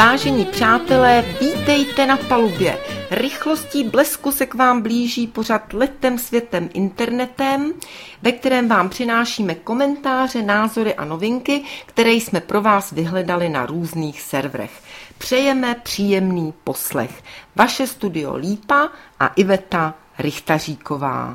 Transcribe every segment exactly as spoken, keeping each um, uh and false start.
Vážení přátelé, vítejte na palubě. Rychlostí blesku se k vám blíží pořad Letem světem internetem, ve kterém vám přinášíme komentáře, názory a novinky, které jsme pro vás vyhledali na různých serverech. Přejeme příjemný poslech. Vaše studio Lípa a Iveta Richtaříková.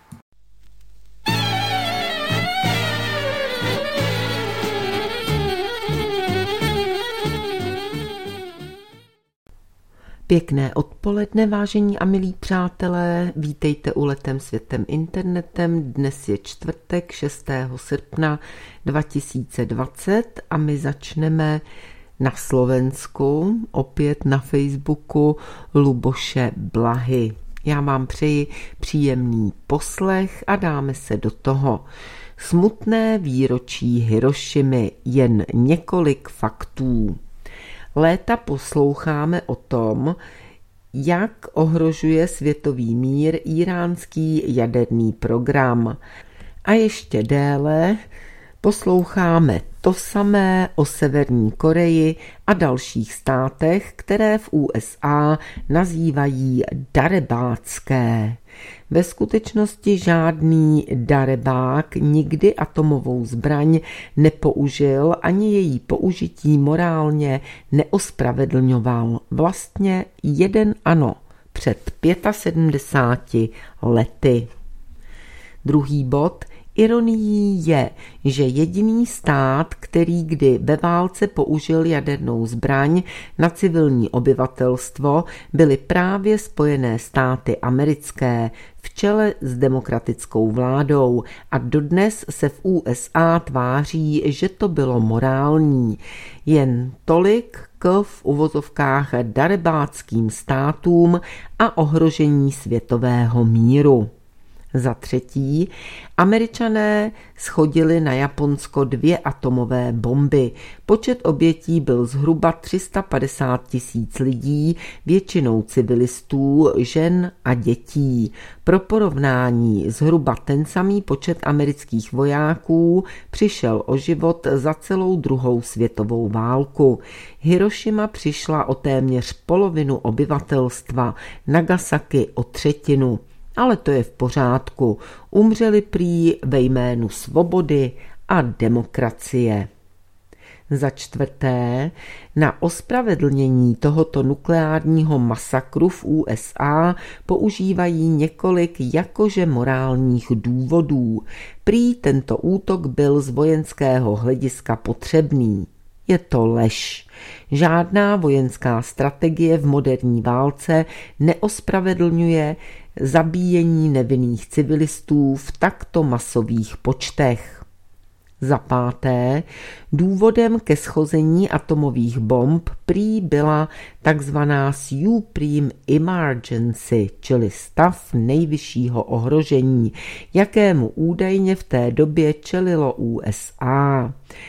Pěkné odpoledne, vážení a milí přátelé, vítejte u Letem světem internetem. Dnes je čtvrtek šestého srpna dva tisíce dvacet a my začneme na Slovensku, opět na Facebooku Luboše Blahy. Já vám přeji příjemný poslech a dáme se do toho. Smutné výročí Hirošimy, jen několik faktů. Léta posloucháme o tom, jak ohrožuje světový mír íránský jaderný program. A ještě déle posloucháme to samé o Severní Koreji a dalších státech, které v U S A nazývají darebácké. Ve skutečnosti žádný darebák nikdy atomovou zbraň nepoužil, ani její použití morálně neospravedlňoval. Vlastně jeden ano, před sedmdesáti pěti lety. Druhý bod. Ironií je, že jediný stát, který kdy ve válce použil jadernou zbraň na civilní obyvatelstvo, byly právě Spojené státy americké v čele s demokratickou vládou a dodnes se v U S A tváří, že to bylo morální. Jen tolik k v uvozovkách darebáckým státům a ohrožení světového míru. Za třetí, Američané shodili na Japonsko dvě atomové bomby. Počet obětí byl zhruba tři sta padesát tisíc lidí, většinou civilistů, žen a dětí. Pro porovnání zhruba ten samý počet amerických vojáků přišel o život za celou druhou světovou válku. Hirošima přišla o téměř polovinu obyvatelstva, Nagasaki o třetinu. Ale to je v pořádku. Umřeli prý ve jménu svobody a demokracie. Za čtvrté, na ospravedlnění tohoto nukleárního masakru v U S A používají několik jakože morálních důvodů. Prý tento útok byl z vojenského hlediska potřebný. Je to lež. Žádná vojenská strategie v moderní válce neospravedlňuje zabíjení nevinných civilistů v takto masových počtech. Za páté, důvodem ke schození atomových bomb prý byla takzvaná Supreme Emergency, čili stav nejvyššího ohrožení, jakému údajně v té době čelilo U S A.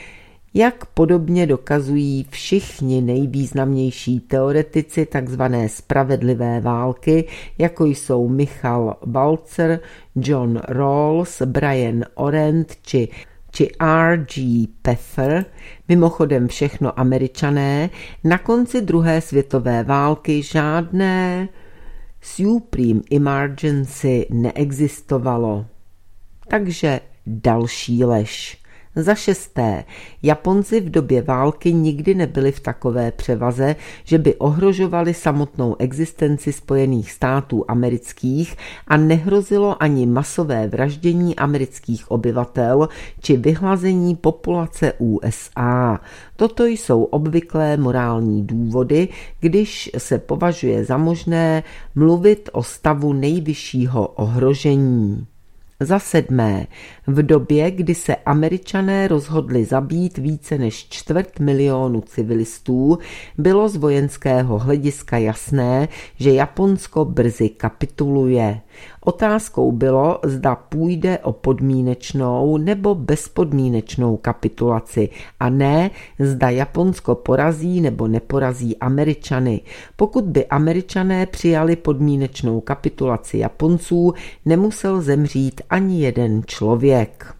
Jak podobně dokazují všichni nejvýznamnější teoretici tzv. Spravedlivé války, jako jsou Michal Balzer, John Rawls, Brian Orend či, či R G Peffer, mimochodem všechno Američané, na konci druhé světové války žádné Supreme Emergency neexistovalo. Takže další lež. Za šesté, Japonci v době války nikdy nebyli v takové převaze, že by ohrožovali samotnou existenci Spojených států amerických a nehrozilo ani masové vraždění amerických obyvatel či vyhlazení populace U S A. Toto jsou obvyklé morální důvody, když se považuje za možné mluvit o stavu nejvyššího ohrožení. Za sedmé, v době, kdy se Američané rozhodli zabít více než čtvrt milionu civilistů, bylo z vojenského hlediska jasné, že Japonsko brzy kapituluje. Otázkou bylo, zda půjde o podmínečnou nebo bezpodmínečnou kapitulaci a ne, zda Japonsko porazí nebo neporazí Američany. Pokud by Američané přijali podmínečnou kapitulaci Japonců, nemusel zemřít ani jeden člověk.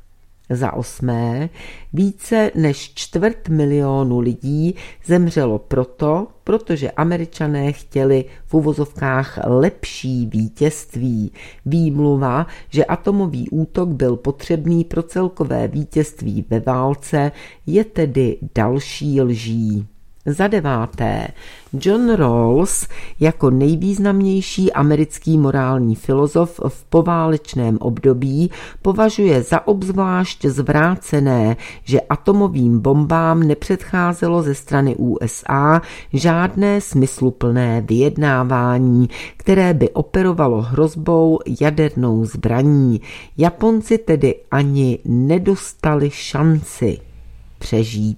Za osmé, více než čtvrt milionu lidí zemřelo proto, protože Američané chtěli v uvozovkách lepší vítězství. Výmluva, že atomový útok byl potřebný pro celkové vítězství ve válce, je tedy další lží. Za deváté, John Rawls jako nejvýznamnější americký morální filozof v poválečném období považuje za obzvlášť zvrácené, že atomovým bombám nepředcházelo ze strany U S A žádné smysluplné vyjednávání, které by operovalo hrozbou jadernou zbraní. Japonci tedy ani nedostali šanci přežít.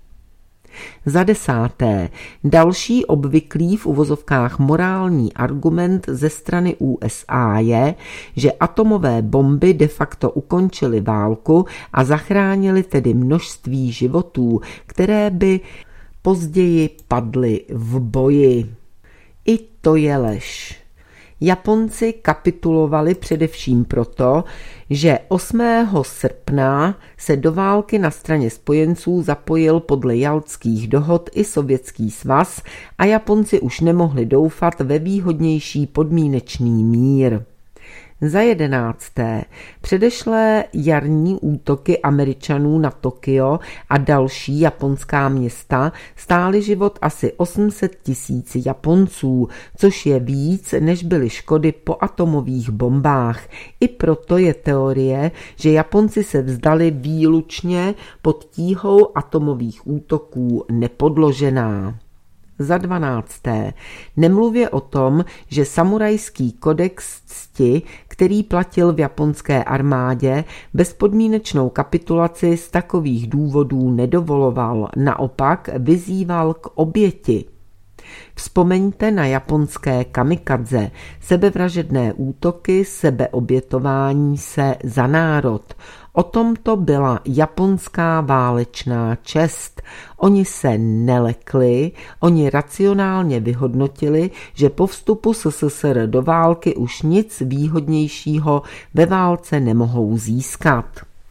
Za desáté, další obvyklý v uvozovkách morální argument ze strany U S A je, že atomové bomby de facto ukončily válku a zachránily tedy množství životů, které by později padly v boji. I to je lež. Japonci kapitulovali především proto, že osmého srpna se do války na straně spojenců zapojil podle Jaltských dohod i Sovětský svaz a Japonci už nemohli doufat ve výhodnější podmínečný mír. Za jedenácté, předešlé jarní útoky Američanů na Tokio a další japonská města stály život asi osm set tisíc Japonců, což je víc, než byly škody po atomových bombách. I proto je teorie, že Japonci se vzdali výlučně pod tíhou atomových útoků, nepodložená. Za dvanácté, nemluvě o tom, že samurajský kodex cti, který platil v japonské armádě, bezpodmínečnou kapitulaci z takových důvodů nedovoloval, naopak vyzýval k oběti. Vzpomeňte na japonské kamikadze, sebevražedné útoky, sebeobětování se za národ. O tomto byla japonská válečná čest. Oni se nelekli, oni racionálně vyhodnotili, že po vstupu S S S R do války už nic výhodnějšího ve válce nemohou získat.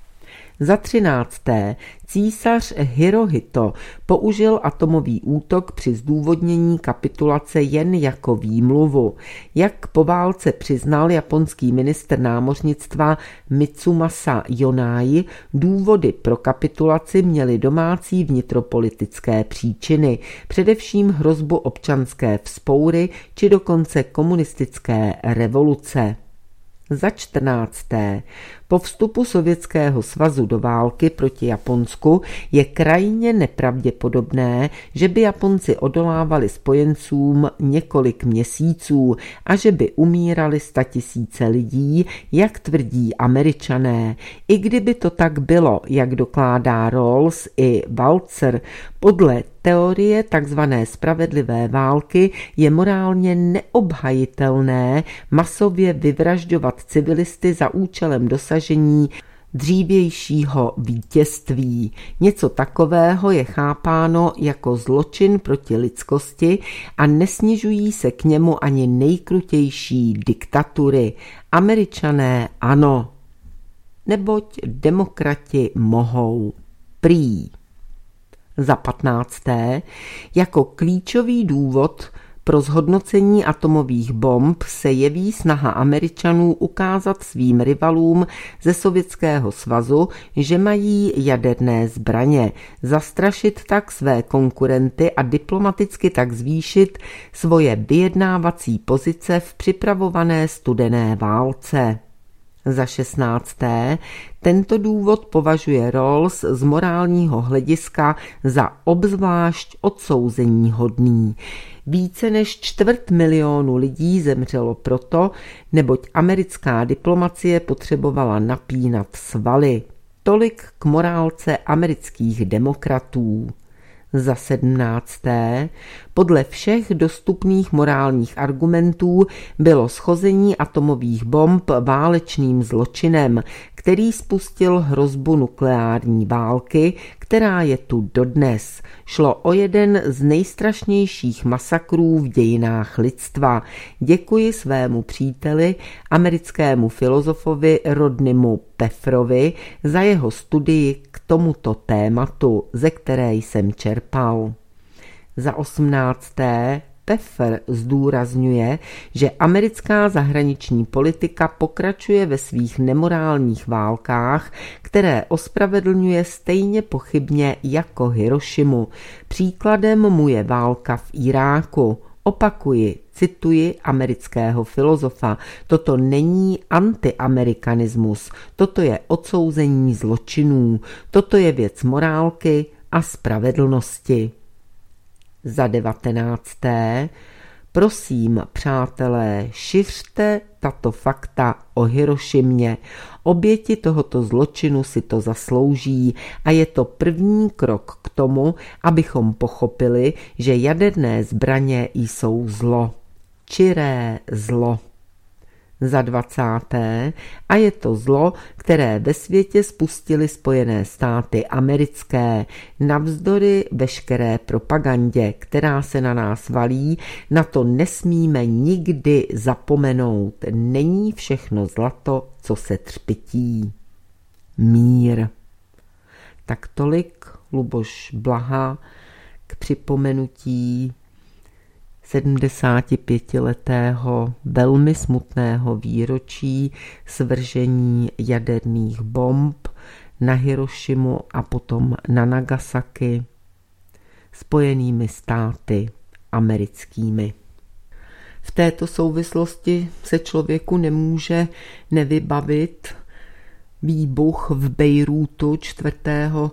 Za třinácté, císař Hirohito použil atomový útok při zdůvodnění kapitulace jen jako výmluvu. Jak po válce přiznal japonský ministr námořnictva Mitsumasa Yonai, důvody pro kapitulaci měly domácí vnitropolitické příčiny, především hrozbu občanské vzpoury či dokonce komunistické revoluce. Za čtrnácté. Po vstupu Sovětského svazu do války proti Japonsku je krajně nepravděpodobné, že by Japonci odolávali spojencům několik měsíců a že by umírali statisíce lidí, jak tvrdí Američané. I kdyby to tak bylo, jak dokládá Rawls i Walzer, podle teorie takzvané spravedlivé války je morálně neobhajitelné masově vyvražďovat civilisty za účelem dosažení dřívějšího vítězství. Něco takového je chápáno jako zločin proti lidskosti a nesnižují se k němu ani nejkrutější diktatury. Američané ano, neboť demokrati mohou. Prý. Za patnácté, jako klíčový důvod pro zhodnocení atomových bomb se jeví snaha Američanů ukázat svým rivalům ze Sovětského svazu, že mají jaderné zbraně, zastrašit tak své konkurenty a diplomaticky tak zvýšit svoje vyjednávací pozice v připravované studené válce. Za šestnácté, tento důvod považuje Rawls z morálního hlediska za obzvlášť odsouzeníhodný. Více než čtvrt milionu lidí zemřelo proto, neboť americká diplomacie potřebovala napínat svaly. Tolik k morálce amerických demokratů. Za sedmnácté, podle všech dostupných morálních argumentů bylo schození atomových bomb válečným zločinem, který spustil hrozbu nukleární války, která je tu dodnes. Šlo o jeden z nejstrašnějších masakrů v dějinách lidstva. Děkuji svému příteli, americkému filozofovi Rodneymu Pefferovi, za jeho studii k tomuto tématu, ze které jsem čerpal. Za osmnácté, Peffer zdůrazňuje, že americká zahraniční politika pokračuje ve svých nemorálních válkách, které ospravedlňuje stejně pochybně jako Hirošimu. Příkladem mu je válka v Iráku. Opakuji, cituji amerického filozofa, toto není antiamerikanismus, toto je odsouzení zločinů, toto je věc morálky a spravedlnosti. Za devatenácté, prosím, přátelé, šiřte tato fakta o Hirošimě. Oběti tohoto zločinu si to zaslouží a je to první krok k tomu, abychom pochopili, že jaderné zbraně jsou zlo. Čiré zlo. Za dvacáté, a je to zlo, které ve světě spustily Spojené státy americké, navzdory veškeré propagandě, která se na nás valí, na to nesmíme nikdy zapomenout. Není všechno zlato, co se třpytí. Mír. Tak tolik Luboš Blaha k připomenutí sedmdesátipětiletého velmi smutného výročí svržení jaderných bomb na Hirošimu a potom na Nagasaki Spojenými státy americkými. V této souvislosti se člověku nemůže nevybavit výbuch v Bejrútu čtvrtého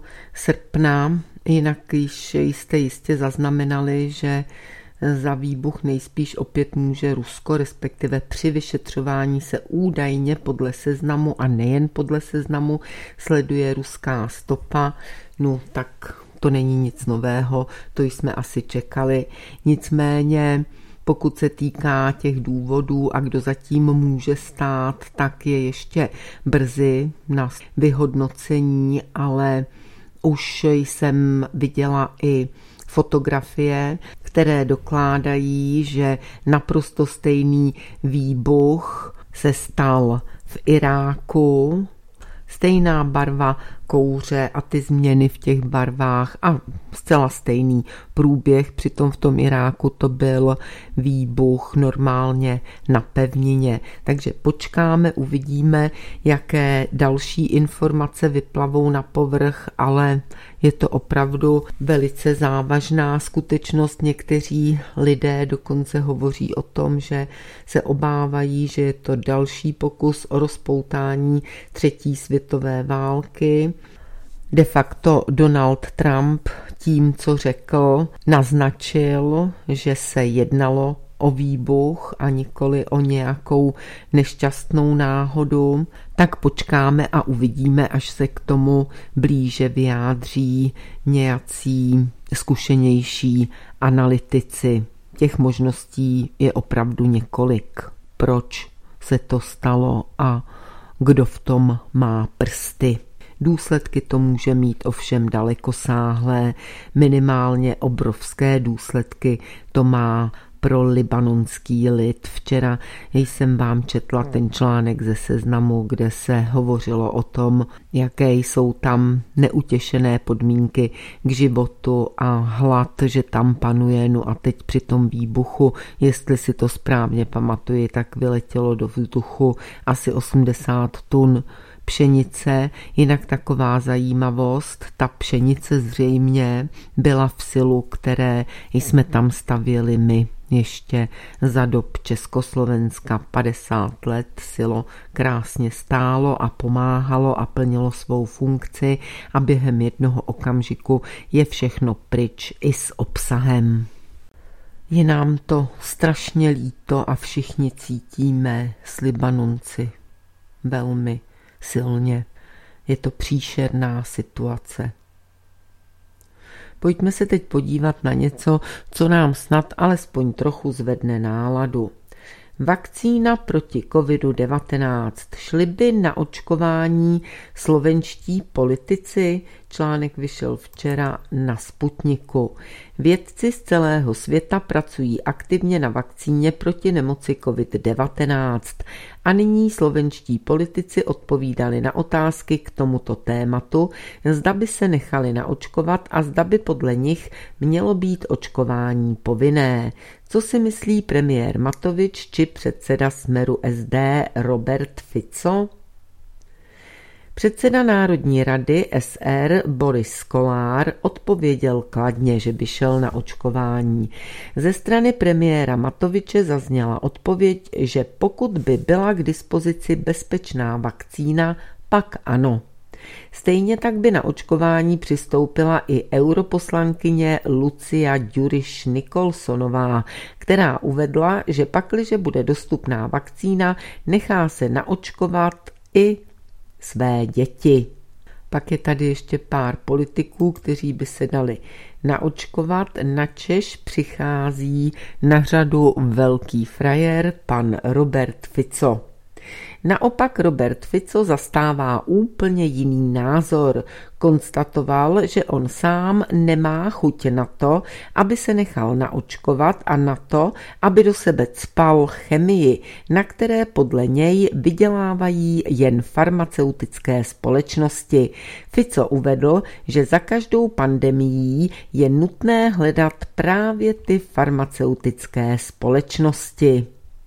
srpna, jinak již jste jistě zaznamenali, že za výbuch nejspíš opět může Rusko, respektive při vyšetřování se údajně podle seznamu a nejen podle seznamu sleduje ruská stopa. No tak to není nic nového, to jsme asi čekali. Nicméně pokud se týká těch důvodů a kdo zatím může stát, tak je ještě brzy na vyhodnocení, ale už jsem viděla i fotografie, které dokládají, že naprosto stejný výbuch se stal v Iráku, stejná barva kouře a ty změny v těch barvách a zcela stejný průběh. Přitom v tom Iráku to byl výbuch normálně na pevnině. Takže počkáme, uvidíme, jaké další informace vyplavou na povrch, ale je to opravdu velice závažná skutečnost. Někteří lidé dokonce hovoří o tom, že se obávají, že je to další pokus o rozpoutání třetí světové války. De facto Donald Trump tím, co řekl, naznačil, že se jednalo o výbuch a nikoli o nějakou nešťastnou náhodu, tak počkáme a uvidíme, až se k tomu blíže vyjádří nějací zkušenější analytici. Těch možností je opravdu několik. Proč se to stalo a kdo v tom má prsty? Důsledky to může mít ovšem dalekosáhlé, minimálně obrovské důsledky to má pro libanonský lid. Včera jsem vám četla ten článek ze Seznamu, kde se hovořilo o tom, jaké jsou tam neutěšené podmínky k životu a hlad, že tam panuje. No a teď při tom výbuchu, jestli si to správně pamatuji, tak vyletělo do vzduchu asi osmdesát tun pšenice. Jinak taková zajímavost, ta pšenice zřejmě byla v silu, které jsme tam stavěli my. Ještě za dob Československa padesát let silo krásně stálo a pomáhalo a plnilo svou funkci a během jednoho okamžiku je všechno pryč i s obsahem. Je nám to strašně líto a všichni cítíme s Libanonci velmi silně. Je to příšerná situace. Pojďme se teď podívat na něco, co nám snad alespoň trochu zvedne náladu. Vakcína proti kovidu devatenáct. Šli by na očkování slovenští politici? Článek vyšel včera na Sputniku. Vědci z celého světa pracují aktivně na vakcíně proti nemoci covid devatenáct. A nyní slovenští politici odpovídali na otázky k tomuto tématu, zda by se nechali naočkovat a zda by podle nich mělo být očkování povinné. Co si myslí premiér Matovič či předseda Smeru S D Robert Fico? Předseda Národní rady S R Boris Kolár odpověděl kladně, že by šel na očkování. Ze strany premiéra Matoviče zazněla odpověď, že pokud by byla k dispozici bezpečná vakcína, pak ano. Stejně tak by na očkování přistoupila i europoslankyně Lucia Ďuriš Nikolsonová, která uvedla, že pakliže bude dostupná vakcína, nechá se naočkovat i své děti. Pak je tady ještě pár politiků, kteří by se dali naočkovat. Načež přichází na řadu velký frajer, pan Robert Fico. Naopak Robert Fico zastává úplně jiný názor. Konstatoval, že on sám nemá chuť na to, aby se nechal naočkovat a na to, aby do sebe cpal chemii, na které podle něj vydělávají jen farmaceutické společnosti. Fico uvedl, že za každou pandemií je nutné hledat právě ty farmaceutické společnosti.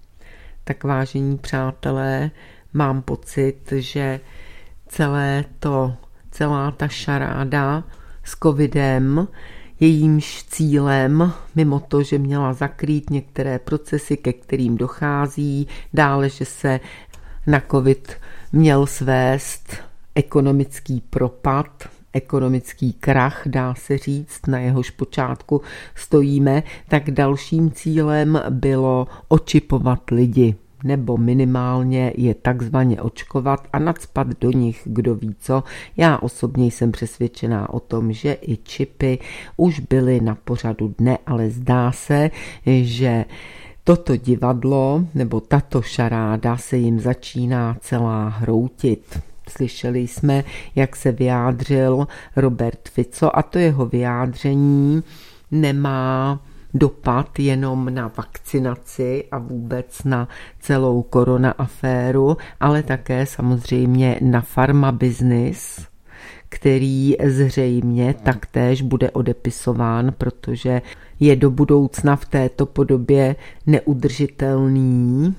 Tak vážení přátelé, mám pocit, že celé to, celá ta šaráda s covidem, jejímž cílem, mimo to, že měla zakrýt některé procesy, ke kterým dochází, dále, že se na covid měl svést ekonomický propad, ekonomický krach, dá se říct, na jehož počátku stojíme, tak dalším cílem bylo očipovat lidi, nebo minimálně je takzvaně očkovat a nacpat do nich kdo ví co. Já osobně jsem přesvědčená o tom, že i čipy už byly na pořadu dne, ale zdá se, že toto divadlo nebo tato šaráda se jim začíná celá hroutit. Slyšeli jsme, jak se vyjádřil Robert Fico a to jeho vyjádření nemá dopad jenom na vakcinaci a vůbec na celou korona aféru, ale také samozřejmě na farmabiznis, který zřejmě taktéž bude odepisován, protože je do budoucna v této podobě neudržitelný.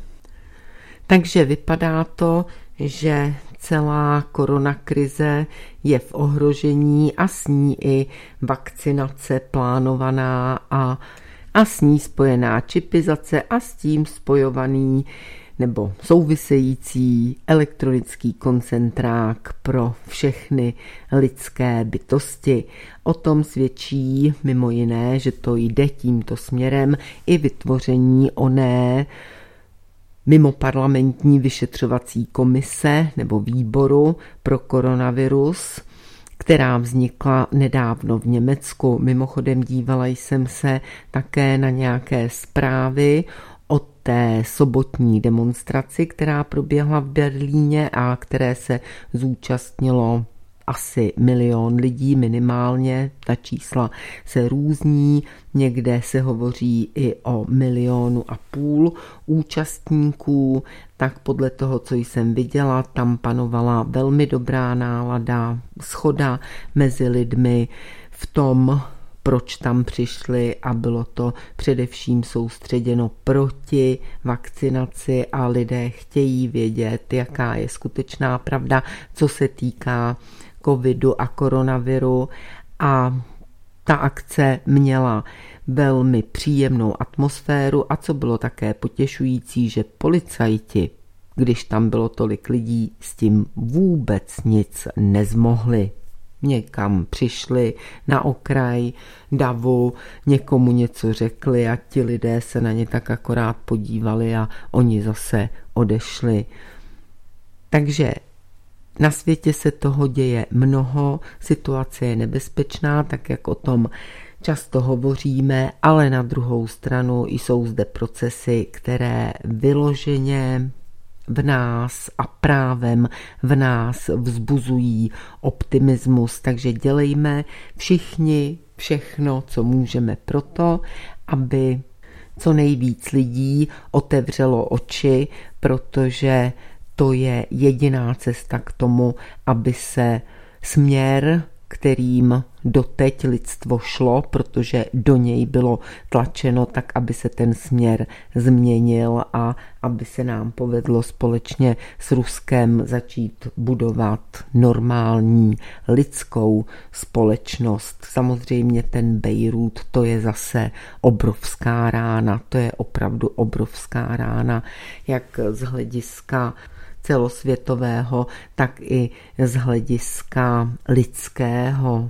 Takže vypadá to, že celá koronakrize je v ohrožení a s ní i vakcinace plánovaná a, a s ní spojená čipizace a s tím spojovaný nebo související elektronický koncentrák pro všechny lidské bytosti. O tom svědčí mimo jiné, že to jde tímto směrem i vytvoření oné mimoparlamentní vyšetřovací komise nebo výboru pro koronavirus, která vznikla nedávno v Německu. Mimochodem dívala jsem se také na nějaké zprávy o té sobotní demonstraci, která proběhla v Berlíně a které se zúčastnilo asi milion lidí minimálně, ta čísla se různí, někde se hovoří i o milionu a půl účastníků, tak podle toho, co jsem viděla, tam panovala velmi dobrá nálada, shoda mezi lidmi v tom, proč tam přišli a bylo to především soustředěno proti vakcinaci a lidé chtějí vědět, jaká je skutečná pravda, co se týká covidu a koronaviru a ta akce měla velmi příjemnou atmosféru a co bylo také potěšující, že policajti, když tam bylo tolik lidí, s tím vůbec nic nezmohli. Někam přišli na okraj davu, někomu něco řekli a ti lidé se na ně tak akorát podívali a oni zase odešli. Takže Na světě se toho děje mnoho, situace je nebezpečná, tak jak o tom často hovoříme, ale na druhou stranu jsou zde procesy, které vyloženě v nás a právem v nás vzbuzují optimismus, takže dělejme všichni všechno, co můžeme proto, aby co nejvíc lidí otevřelo oči, protože to je jediná cesta k tomu, aby se směr, kterým doteď lidstvo šlo, protože do něj bylo tlačeno, tak aby se ten směr změnil a aby se nám povedlo společně s Ruskem začít budovat normální lidskou společnost. Samozřejmě ten Bejrút, to je zase obrovská rána, to je opravdu obrovská rána, jak z hlediska celosvětového, tak i z hlediska lidského.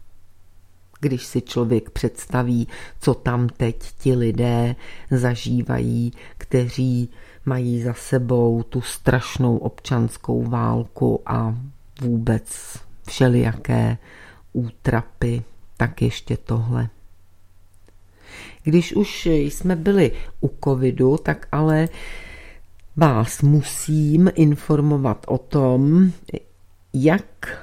Když si člověk představí, co tam teď ti lidé zažívají, kteří mají za sebou tu strašnou občanskou válku a vůbec všelijaké útrapy, tak ještě tohle. Když už jsme byli u covidu, tak ale vás musím informovat o tom, jak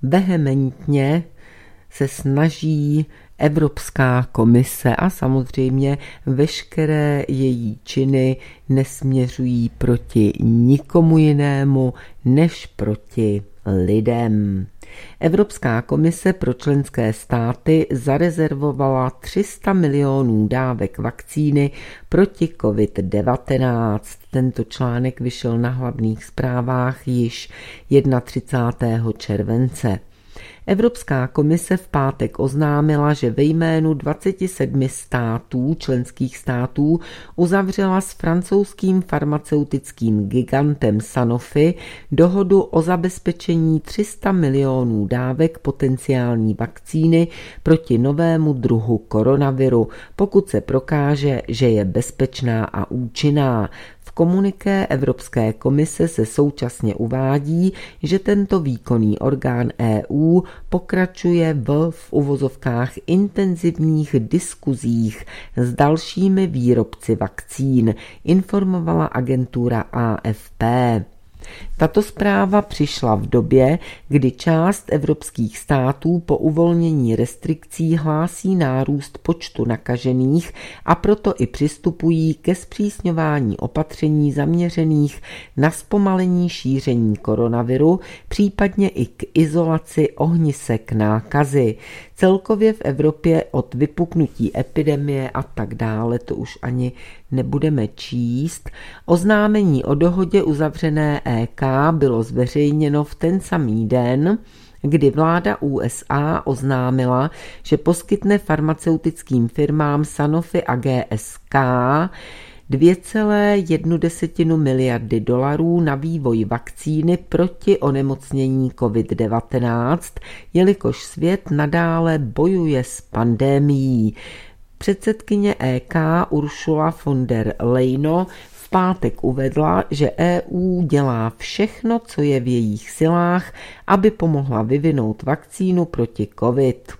vehementně se snaží Evropská komise a samozřejmě veškeré její činy nesměřují proti nikomu jinému než proti lidem. Evropská komise pro členské státy zarezervovala tři sta milionů dávek vakcíny proti covid devatenáct. Tento článek vyšel na hlavních zprávách již třicátého prvního července. Evropská komise v pátek oznámila, že ve jménu dvaceti sedmi států, členských států, uzavřela s francouzským farmaceutickým gigantem Sanofi dohodu o zabezpečení tři sta milionů dávek potenciální vakcíny proti novému druhu koronaviru, pokud se prokáže, že je bezpečná a účinná. V komuniké Evropské komise se současně uvádí, že tento výkonný orgán E U pokračuje v, v uvozovkách intenzivních diskuzích s dalšími výrobci vakcín, informovala agentura A F P. Tato zpráva přišla v době, kdy část evropských států po uvolnění restrikcí hlásí nárůst počtu nakažených a proto i přistupují ke zpřísňování opatření zaměřených na zpomalení šíření koronaviru, případně i k izolaci ohnisek nákazy. Celkově v Evropě od vypuknutí epidemie a tak dále, to už ani nebudeme číst, oznámení o dohodě uzavřené E K bylo zveřejněno v ten samý den, kdy vláda U S A oznámila, že poskytne farmaceutickým firmám Sanofi a G S K dvě celá jedna miliardy dolarů na vývoj vakcíny proti onemocnění covid devatenáct, jelikož svět nadále bojuje s pandemií. Předsedkyně E K Ursula von der Leyen v pátek uvedla, že E U dělá všechno, co je v jejich silách, aby pomohla vyvinout vakcínu proti covid.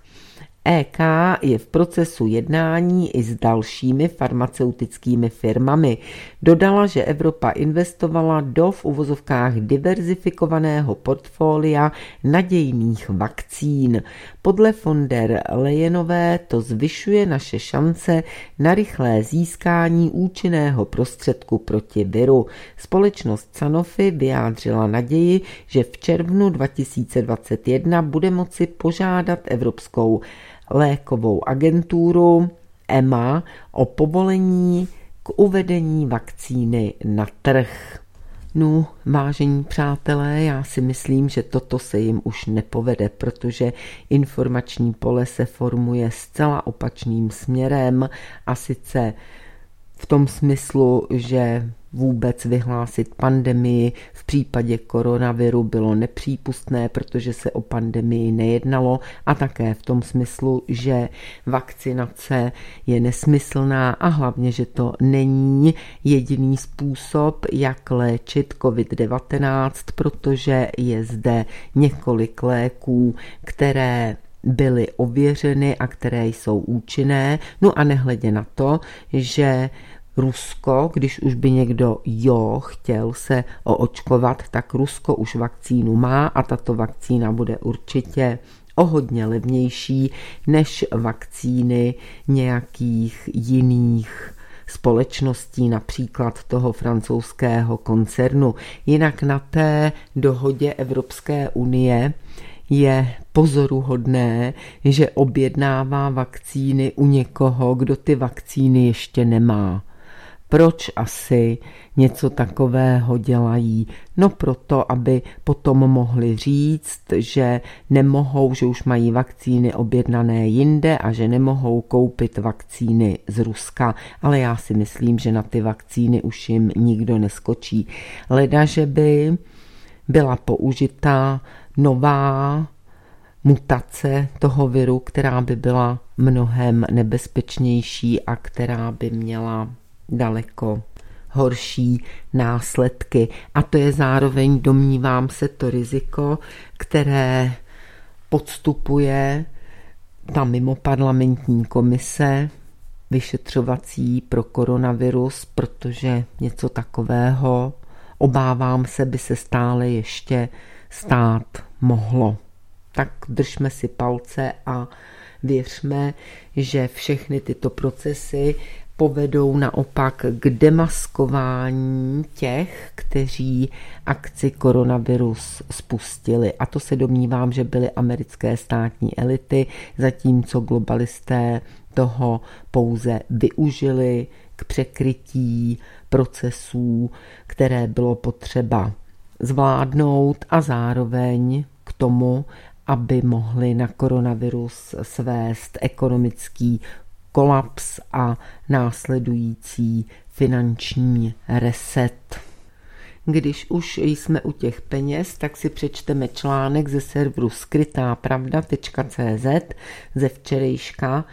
E K je v procesu jednání i s dalšími farmaceutickými firmami. Dodala, že Evropa investovala do v uvozovkách diverzifikovaného portfolia nadějných vakcín. Podle von der Leyenové to zvyšuje naše šance na rychlé získání účinného prostředku proti viru. Společnost Sanofi vyjádřila naději, že v červnu dva tisíce dvacet jedna bude moci požádat Evropskou lékovou agenturu E M A o povolení k uvedení vakcíny na trh. No, vážení přátelé, já si myslím, že toto se jim už nepovede, protože informační pole se formuje zcela opačným směrem a sice v tom smyslu, že vůbec vyhlásit pandemii v případě koronaviru bylo nepřípustné, protože se o pandemii nejednalo, a také v tom smyslu, že vakcinace je nesmyslná a hlavně, že to není jediný způsob, jak léčit covid devatenáct, protože je zde několik léků, které byly ověřeny a které jsou účinné. No a nehledě na to, že Rusko, když už by někdo jo chtěl se oočkovat, tak Rusko už vakcínu má a tato vakcína bude určitě o hodně levnější než vakcíny nějakých jiných společností, například toho francouzského koncernu. Jinak na té dohodě Evropské unie je pozoruhodné, že objednává vakcíny u někoho, kdo ty vakcíny ještě nemá. Proč asi něco takového dělají? No proto, aby potom mohli říct, že nemohou, že už mají vakcíny objednané jinde a že nemohou koupit vakcíny z Ruska. Ale já si myslím, že na ty vakcíny už jim nikdo neskočí. Leda, že by byla použita nová mutace toho viru, která by byla mnohem nebezpečnější a která by měla daleko horší následky. A to je zároveň, domnívám se, to riziko, které podstupuje ta mimoparlamentní komise vyšetřovací pro koronavirus, protože něco takového, obávám se, by se stále ještě stát mohlo. Tak držme si palce a věřme, že všechny tyto procesy povedou naopak k demaskování těch, kteří akci koronavirus spustili. A to se domnívám, že byly americké státní elity, zatímco globalisté toho pouze využili k překrytí procesů, které bylo potřeba zvládnout, a zároveň k tomu, aby mohli na koronavirus svést ekonomický kolaps a následující finanční reset. Když už jsme u těch peněz, tak si přečteme článek ze serveru skrytá pravda tečka cé zet ze včerejška.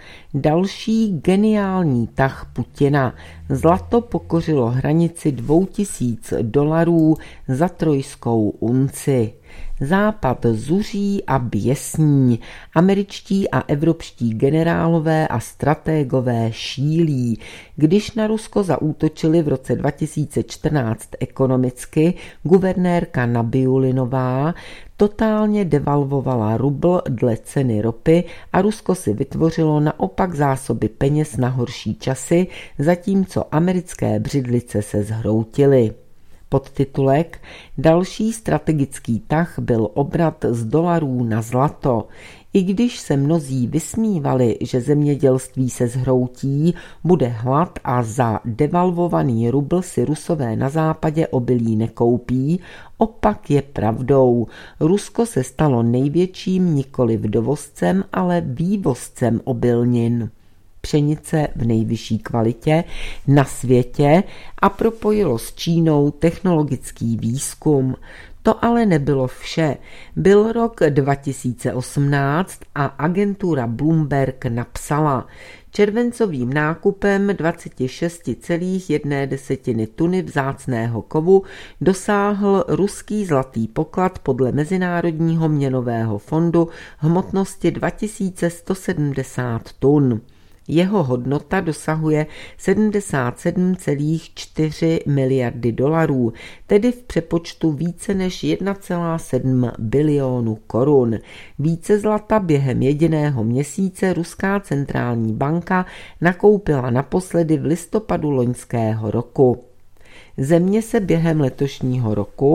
Další geniální tah Putina. Zlato pokořilo hranici dvou tisíc dolarů za trojskou unci. Západ zuří a běsní. Američtí a evropští generálové a stratégové šílí. Když na Rusko zaútočili v roce dva tisíce čtrnáct ekonomicky, guvernérka Nabiulinová totálně devalvovala rubl dle ceny ropy a Rusko si vytvořilo naopak zásoby peněz na horší časy, zatímco americké břidlice se zhroutily. Podtitulek Další strategický tah byl obrat z dolarů na zlato. I když se mnozí vysmívali, že zemědělství se zhroutí, bude hlad a za devalvovaný rubl si Rusové na západě obilí nekoupí, opak je pravdou. Rusko se stalo největším nikoliv dovozcem, ale vývozcem obilnin. Pšenice v nejvyšší kvalitě na světě a propojilo s Čínou technologický výzkum. To ale nebylo vše. Byl rok dva tisíce osmnáct a agentura Bloomberg napsala: červencovým nákupem dvacet šest celá jedna tuny vzácného kovu dosáhl ruský zlatý poklad podle Mezinárodního měnového fondu hmotnosti dva tisíce sto sedmdesát tun. Jeho hodnota dosahuje sedmdesát sedm celá čtyři miliardy dolarů, tedy v přepočtu více než jedna celá sedm bilionu korun. Více zlata během jediného měsíce ruská centrální banka nakoupila naposledy v listopadu loňského roku. Země se během letošního roku,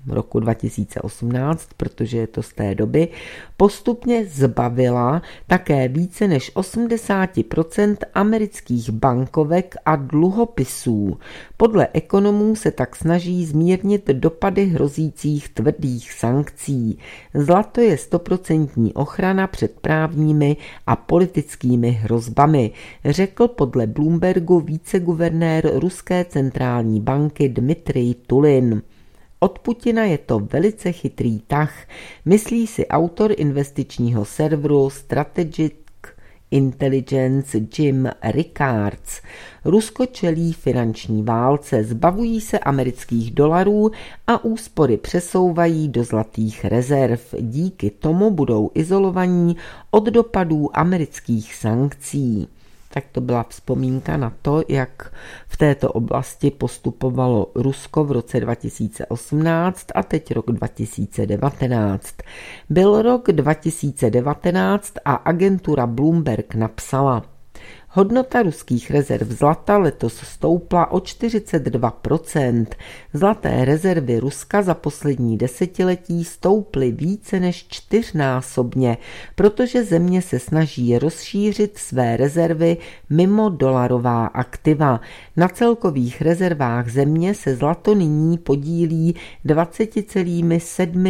roku dva tisíce osmnáct, protože je to z té doby, postupně zbavila také více než osmdesát procent amerických bankovek a dluhopisů. Podle ekonomů se tak snaží zmírnit dopady hrozících tvrdých sankcí. Zlato je stoprocentní ochrana před právními a politickými hrozbami, řekl podle Bloombergu viceguvernér Ruské centrální banky Dmitrij Tulin. Od Putina je to velice chytrý tah, myslí si autor investičního serveru Strategic Intelligence Jim Rickards. Rusko čelí finanční válce, zbavují se amerických dolarů a úspory přesouvají do zlatých rezerv. Díky tomu budou izolovaní od dopadů amerických sankcí. Tak to byla vzpomínka na to, jak v této oblasti postupovalo Rusko v roce dva tisíce osmnáct a teď rok dva tisíce devatenáct. Byl rok dva tisíce devatenáct a agentura Bloomberg napsala: hodnota ruských rezerv zlata letos stoupla o čtyřicet dva procent. Zlaté rezervy Ruska za poslední desetiletí stouply více než čtyřnásobně, protože země se snaží rozšířit své rezervy mimo dolarová aktiva. Na celkových rezervách země se zlato nyní podílí dvacet celá sedm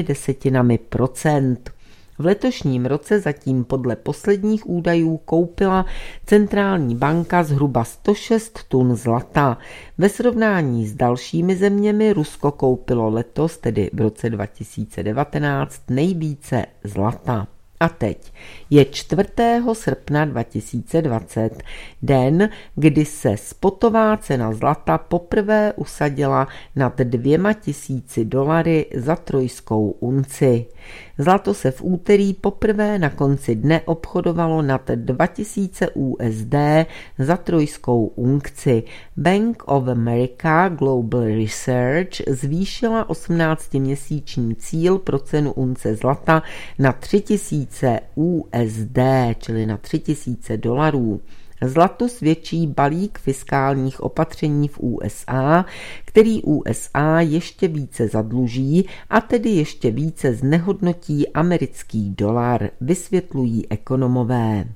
procent. V letošním roce zatím podle posledních údajů koupila centrální banka zhruba sto šest tun zlata. Ve srovnání s dalšími zeměmi Rusko koupilo letos, tedy v roce dva tisíce devatenáct, nejvíce zlata. A teď je čtvrtého srpna dva tisíce dvacet, den, kdy se spotová cena zlata poprvé usadila nad dvěma tisíci dolary za trojskou unci. Zlato se v úterý poprvé na konci dne obchodovalo nad dva tisíce U S D za trojskou unkci. Bank of America Global Research zvýšila osmnáctiměsíční cíl pro cenu unce zlata na tři tisíce U S D, čili na tři tisíce dolarů. Zlatu svědčí balík fiskálních opatření v U S A, který U S A ještě více zadluží a tedy ještě více znehodnotí americký dolar, vysvětlují ekonomové.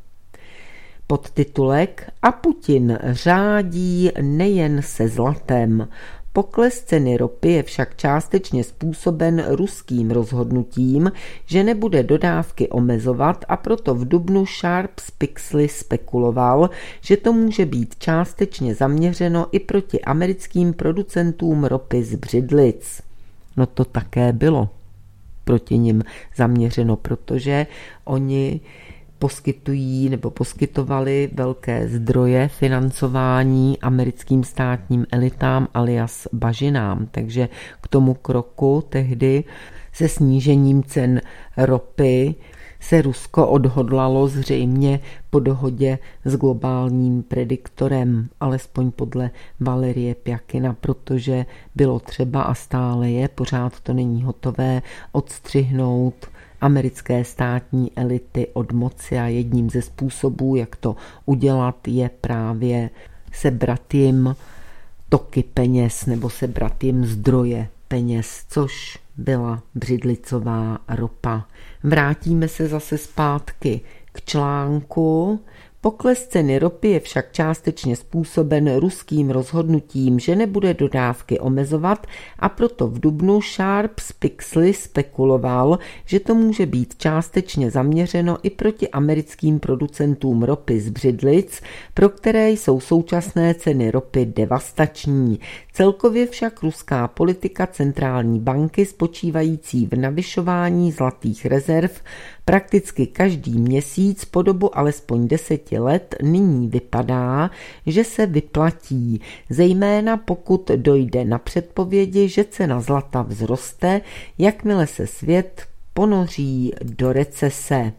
Podtitulek: A Putin řádí nejen se zlatem. Pokles ceny ropy je však částečně způsoben ruským rozhodnutím, že nebude dodávky omezovat, a proto v dubnu Sharps Pixley spekuloval, že to může být částečně zaměřeno i proti americkým producentům ropy z Břidlic. No to také bylo proti nim zaměřeno, protože oni poskytují nebo poskytovali velké zdroje financování americkým státním elitám alias bažinám. Takže k tomu kroku tehdy se snížením cen ropy se Rusko odhodlalo zřejmě po dohodě s globálním prediktorem, alespoň podle Valerie Pjakina, protože bylo třeba a stále je, pořád to není hotové, odstřihnout americké státní elity od moci a jedním ze způsobů, jak to udělat, je právě sebrat jim toky peněz nebo sebrat jim zdroje peněz, což byla břidlicová ropa. Vrátíme se zase zpátky k článku. Pokles ceny ropy je však částečně způsoben ruským rozhodnutím, že nebude dodávky omezovat, a proto v dubnu Sharps Pixley spekuloval, že to může být částečně zaměřeno i proti americkým producentům ropy z Břidlic, pro které jsou současné ceny ropy devastační. Celkově však ruská politika centrální banky spočívající v navyšování zlatých rezerv prakticky každý měsíc po dobu alespoň deseti let nyní vypadá, že se vyplatí, zejména pokud dojde na předpovědi, že cena zlata vzroste, jakmile se svět ponoří do recese.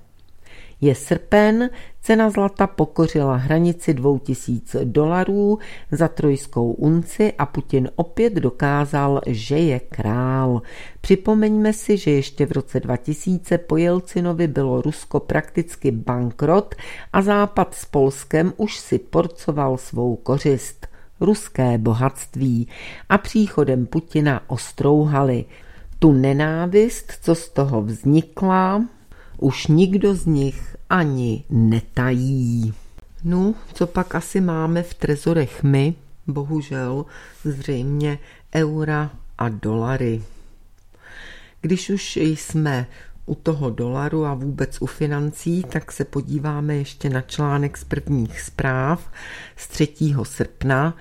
Je srpen, cena zlata pokořila hranici dvou tisíc dolarů za trojskou unci a Putin opět dokázal, že je král. Připomeňme si, že ještě v roce dva tisíce po Jelcinovi bylo Rusko prakticky bankrot a Západ s Polskem už si porcoval svou kořist, ruské bohatství, a příchodem Putina ostrouhali. Tu nenávist, co z toho vznikla, už nikdo z nich ani netají. No, co pak asi máme v trezorech my? Bohužel zřejmě eura a dolary. Když už jsme u toho dolaru a vůbec u financí, tak se podíváme ještě na článek z prvních zpráv z třetího srpna.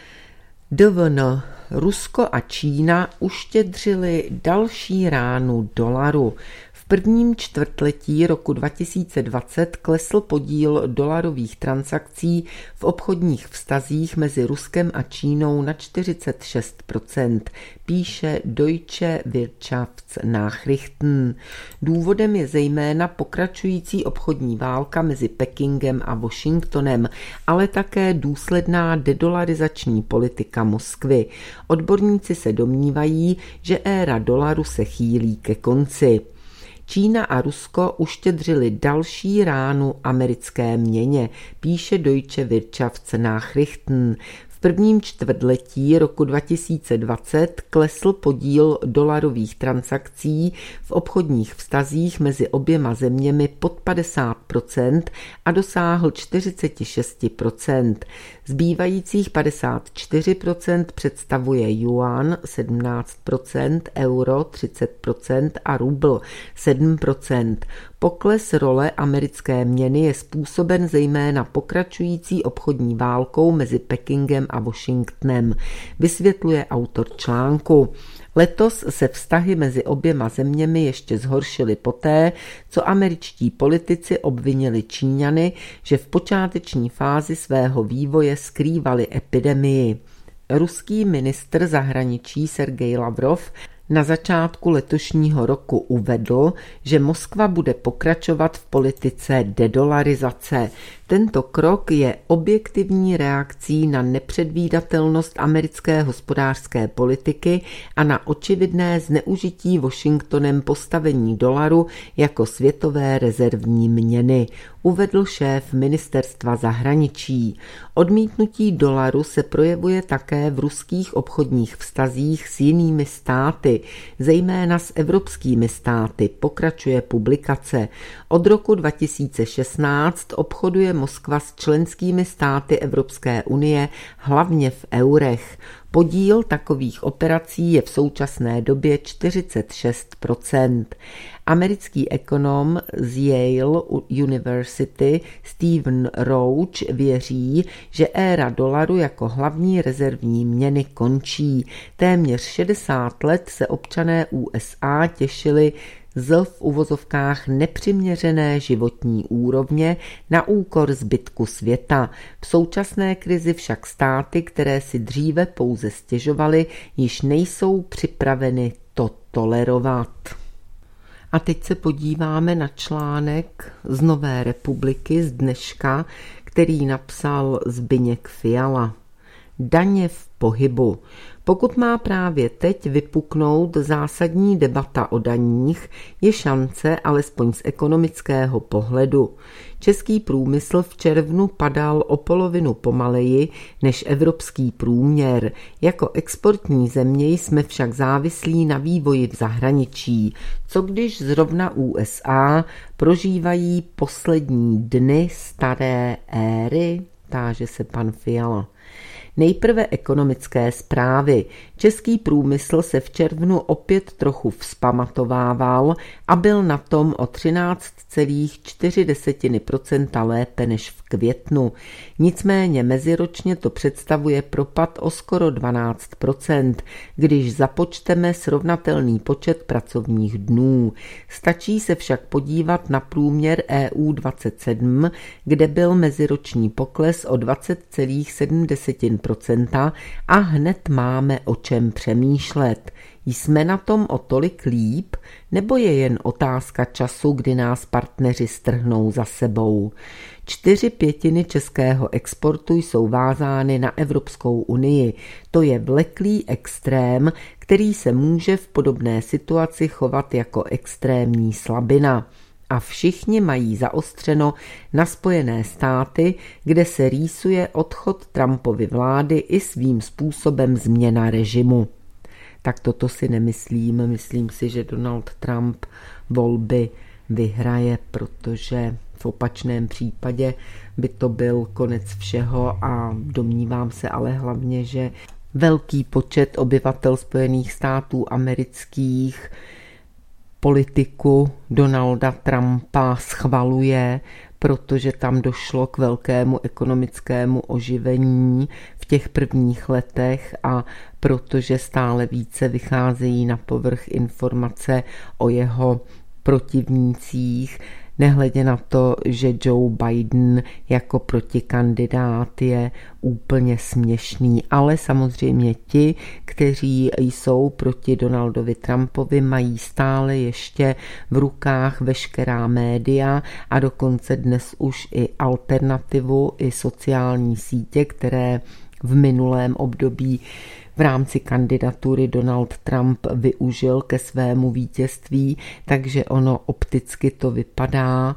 D V N, Rusko a Čína uštědřili další ránu dolaru. V prvním čtvrtletí roku dva tisíce dvacet klesl podíl dolarových transakcí v obchodních vztazích mezi Ruskem a Čínou na čtyřicet šest procent, píše Deutsche Wirtschaftsnachrichten. Důvodem je zejména pokračující obchodní válka mezi Pekingem a Washingtonem, ale také důsledná dedolarizační politika Moskvy. Odborníci se domnívají, že éra dolaru se chýlí ke konci. Čína a Rusko uštědřili další ránu americké měně, píše Deutsche Wirtschaftsnachrichten. V prvním čtvrtletí roku dva tisíce dvacet klesl podíl dolarových transakcí v obchodních vztazích mezi oběma zeměmi pod padesát procent a dosáhl čtyřicet šest procent. Zbývajících padesát čtyři procent představuje juan sedmnáct procent, euro třicet procent a rubl sedm procent. Pokles role americké měny je způsoben zejména pokračující obchodní válkou mezi Pekingem a Washingtonem, vysvětluje autor článku. Letos se vztahy mezi oběma zeměmi ještě zhoršily poté, co američtí politici obvinili Číňany, že v počáteční fázi svého vývoje skrývali epidemii. Ruský ministr zahraničí Sergej Lavrov na začátku letošního roku uvedl, že Moskva bude pokračovat v politice dedolarizace. Tento krok je objektivní reakcí na nepředvídatelnost americké hospodářské politiky a na očividné zneužití Washingtonem postavení dolaru jako světové rezervní měny, uvedl šéf ministerstva zahraničí. Odmítnutí dolaru se projevuje také v ruských obchodních vztazích s jinými státy, zejména s evropskými státy, pokračuje publikace. Od roku dva tisíce šestnáct obchoduje Moskva s členskými státy Evropské unie hlavně v eurech. Podíl takových operací je v současné době čtyřicet šest procent. Americký ekonom z Yale University Stephen Roach věří, že éra dolaru jako hlavní rezervní měny končí. Téměř šedesát let se občané U S A těšili z v uvozovkách nepřiměřené životní úrovně na úkor zbytku světa. V současné krizi však státy, které si dříve pouze stěžovaly, již nejsou připraveny to tolerovat. A teď se podíváme na článek z Nové republiky z dneška, který napsal Zbyněk Fiala. Daně v pohybu. Pokud má právě teď vypuknout zásadní debata o daních, je šance alespoň z ekonomického pohledu. Český průmysl v červnu padal o polovinu pomaleji než evropský průměr. Jako exportní země jsme však závislí na vývoji v zahraničí. Co když zrovna U S A prožívají poslední dny staré éry? Táže se pan Fiala. Nejprve ekonomické zprávy. Český průmysl se v červnu opět trochu vzpamatovával a byl na tom o třináct celá čtyři procenta lépe než v květnu. Nicméně meziročně to představuje propad o skoro dvanáct procent, když započteme srovnatelný počet pracovních dnů. Stačí se však podívat na průměr E U dvacet sedm, kde byl meziroční pokles o dvacet celá sedm procenta a hned máme o čem přemýšlet. Jsme na tom o tolik líp, nebo je jen otázka času, kdy nás partneři strhnou za sebou? Čtyři pětiny českého exportu jsou vázány na Evropskou unii. To je vleklý extrém, který se může v podobné situaci chovat jako extrémní slabina. A všichni mají zaostřeno na Spojené státy, kde se rýsuje odchod Trumpovy vlády i svým způsobem změna režimu. tak toto si nemyslím. Myslím si, že Donald Trump volby vyhraje, protože v opačném případě by to byl konec všeho a domnívám se ale hlavně, že velký počet obyvatel Spojených států amerických politiku Donalda Trumpa schvaluje, protože tam došlo k velkému ekonomickému oživení v těch prvních letech a protože stále více vycházejí na povrch informace o jeho protivnících, nehledě na to, že Joe Biden jako protikandidát je úplně směšný, ale samozřejmě ti, kteří jsou proti Donaldovi Trumpovi, mají stále ještě v rukách veškerá média a dokonce dnes už i alternativu, i sociální sítě, které v minulém období v rámci kandidatury Donald Trump využil ke svému vítězství, takže ono opticky to vypadá,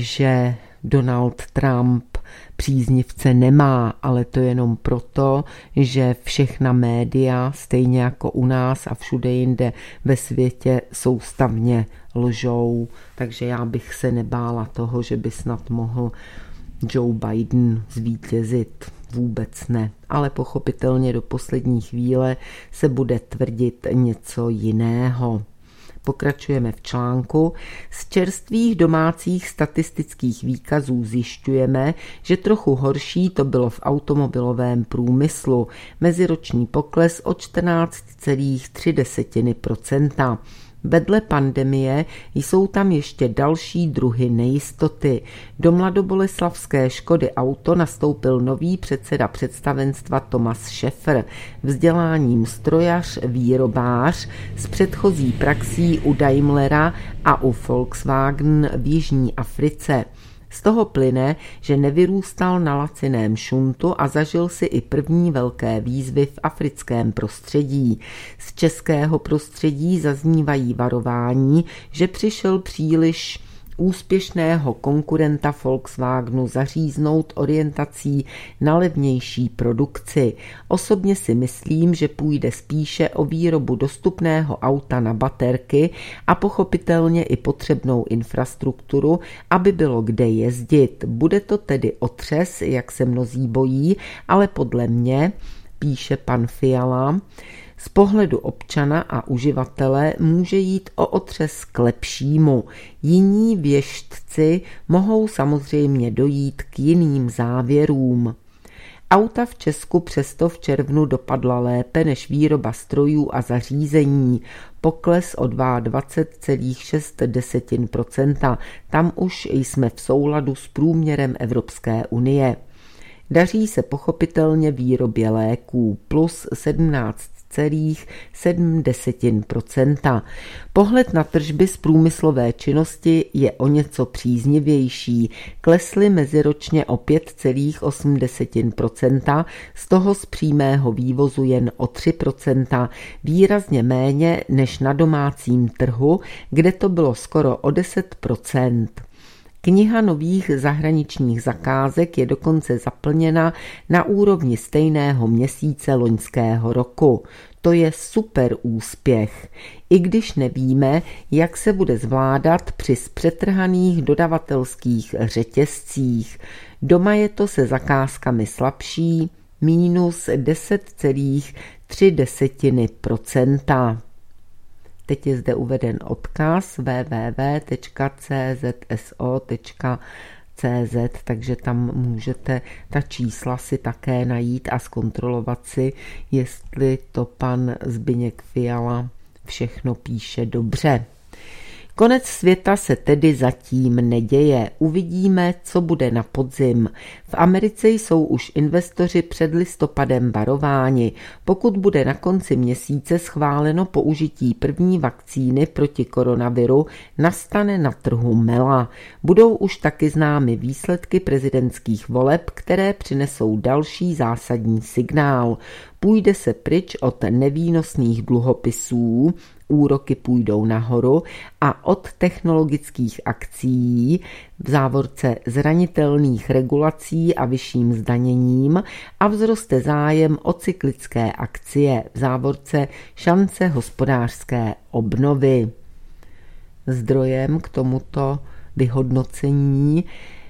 že Donald Trump příznivce nemá, ale to jenom proto, že všechna média, stejně jako u nás a všude jinde ve světě, soustavně lžou, takže já bych se nebála toho, že by snad mohl Joe Biden zvítězit. Vůbec ne, ale pochopitelně do poslední chvíle se bude tvrdit něco jiného. Pokračujeme v článku. Z čerstvých domácích statistických výkazů zjišťujeme, že trochu horší to bylo v automobilovém průmyslu. Meziroční pokles o čtrnáct celá tři procenta. Vedle pandemie jsou tam ještě další druhy nejistoty. Do mladoboleslavské Škody Auto nastoupil nový předseda představenstva Thomas Schäfer, vzděláním strojař, výrobář, s předchozí praxí u Daimlera a u Volkswagen v Jižní Africe. Z toho plyne, že nevyrůstal na laciném šuntu a zažil si i první velké výzvy v africkém prostředí. Z českého prostředí zaznívají varování, že přišel příliš úspěšného konkurenta Volkswagenu zaříznout orientací na levnější produkci. Osobně si myslím, že půjde spíše o výrobu dostupného auta na baterky a pochopitelně i potřebnou infrastrukturu, aby bylo kde jezdit. Bude to tedy otřes, jak se mnozí bojí, ale podle mě, píše pan Fiala, z pohledu občana a uživatele může jít o otřes k lepšímu. Jiní věštci mohou samozřejmě dojít k jiným závěrům. Auta v Česku přesto v červnu dopadla lépe než výroba strojů a zařízení. Pokles o dvacet dva celá šest procenta. Tam už jsme v souladu s průměrem Evropské unie. Daří se pochopitelně výrobě léků plus sedmnáct celá sedm procenta. Pohled na tržby z průmyslové činnosti je o něco příznivější. Klesly meziročně o pět celá osm procenta, z toho z přímého vývozu jen o tři procenta, výrazně méně než na domácím trhu, kde to bylo skoro o deset procent. Kniha nových zahraničních zakázek je dokonce zaplněna na úrovni stejného měsíce loňského roku. To je super úspěch, i když nevíme, jak se bude zvládat při zpřetrhaných dodavatelských řetězcích. Doma je to se zakázkami slabší, minus deset celá tři procenta. Teď je zde uveden odkaz w w w tečka c z s o tečka c z, takže tam můžete ta čísla si také najít a zkontrolovat si, jestli to pan Zbyněk Fiala všechno píše dobře. Konec světa se tedy zatím neděje. Uvidíme, co bude na podzim. V Americe jsou už investoři před listopadem varováni. Pokud bude na konci měsíce schváleno použití první vakcíny proti koronaviru, nastane na trhu mela. Budou už taky známy výsledky prezidentských voleb, které přinesou další zásadní signál. půjde se pryč od nevýnosných dluhopisů, úroky půjdou nahoru a od technologických akcí, v závorce zranitelných regulací a vyšším zdaněním a vzroste zájem o cyklické akcie, v závorce šance hospodářské obnovy. Zdrojem k tomuto vyhodnocení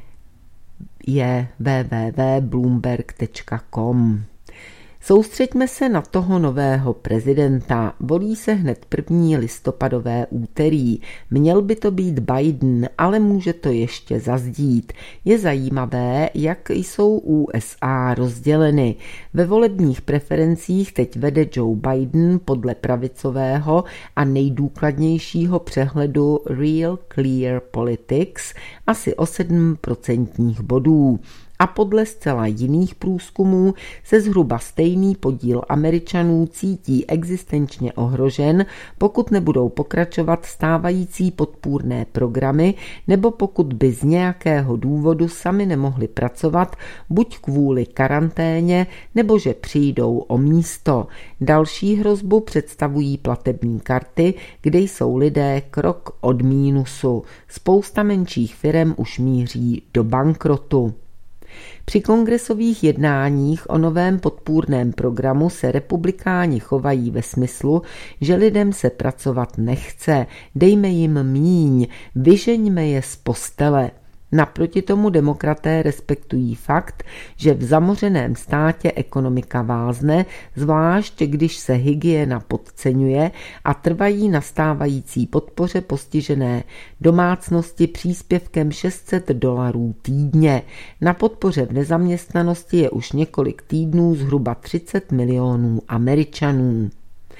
je w w w tečka bloomberg tečka com. Soustřeďme se na toho nového prezidenta. Volí se hned první listopadové úterý. Měl by to být Biden, ale může to ještě zazdít. Je zajímavé, jak jsou U S A rozděleny. Ve volebních preferencích teď vede Joe Biden podle pravicového a nejdůkladnějšího přehledu Real Clear Politics asi o sedm procentních bodů. A podle zcela jiných průzkumů se zhruba stejný podíl Američanů cítí existenčně ohrožen, pokud nebudou pokračovat stávající podpůrné programy nebo pokud by z nějakého důvodu sami nemohli pracovat, buď kvůli karanténě, nebo že přijdou o místo. Další hrozbu představují platební karty, kde jsou lidé krok od mínusu. Spousta menších firem už míří do bankrotu. Při kongresových jednáních o novém podpůrném programu se republikáni chovají ve smyslu, že lidem se pracovat nechce, dejme jim míň, vyžeňme je z postele. Naproti tomu demokraté respektují fakt, že v zamořeném státě ekonomika vázne, zvlášť když se hygiena podceňuje, a trvají na stávající podpoře postižené domácnosti příspěvkem šest set dolarů týdně. Na podpoře v nezaměstnanosti je už několik týdnů zhruba třicet milionů Američanů.